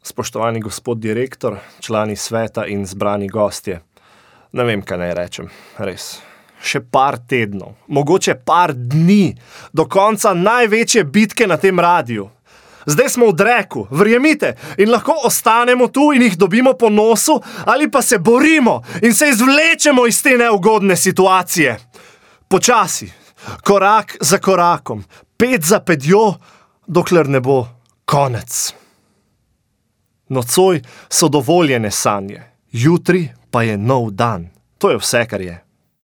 Spoštovani gospod direktor, člani sveta in zbrani gostje. Ne vem, kaj naj rečem, res. Še par tednov, mogoče par dni, do konca največje bitke na tem radiju. Zdaj smo v dreku, verjemite, in lahko ostanemo tu in jih dobimo po nosu, ali pa se borimo in se izvlečemo iz te neugodne situacije. Počasi, korak za korakom, ped za pedjo, dokler ne bo konec. Nocoj so dovoljene sanje, jutri pa je nov dan. To je vse, kar je.